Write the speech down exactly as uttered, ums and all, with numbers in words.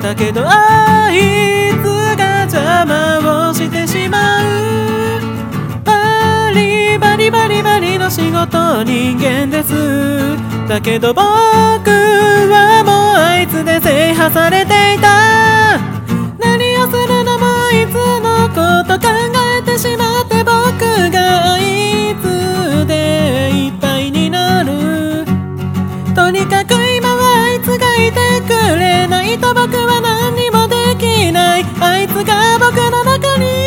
だけどあいつが邪魔をしてしまう。バリバリバリバリの仕事人間です。だけど僕はもうあいつで制覇されていた。何をするのもいつのこと考えてしまって、僕があいつでいっぱいになる。とにかく今はあいつがいてくれないと僕は何にもできない。あいつが僕の中に